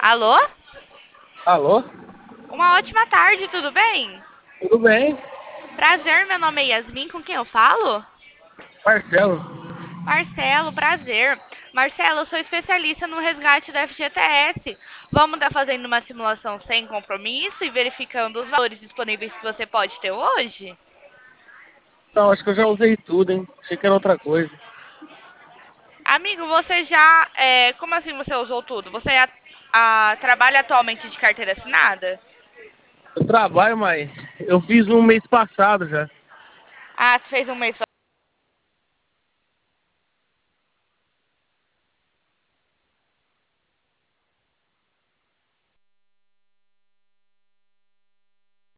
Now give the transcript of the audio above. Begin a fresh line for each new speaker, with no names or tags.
Alô?
Alô?
Uma ótima tarde, tudo bem?
Tudo bem?
Prazer, meu nome é Yasmin, com quem eu falo?
Marcelo.
Marcelo, prazer. Marcelo, eu sou especialista no resgate da FGTS. Vamos estar fazendo uma simulação sem compromisso e verificando os valores disponíveis que você pode ter hoje?
Não, acho que eu já usei tudo, hein? Achei que era outra coisa.
Amigo, você já. Como assim você usou tudo? Você trabalha atualmente de carteira assinada?
Eu trabalho, mas eu fiz um mês passado já.
Ah, você fez um mês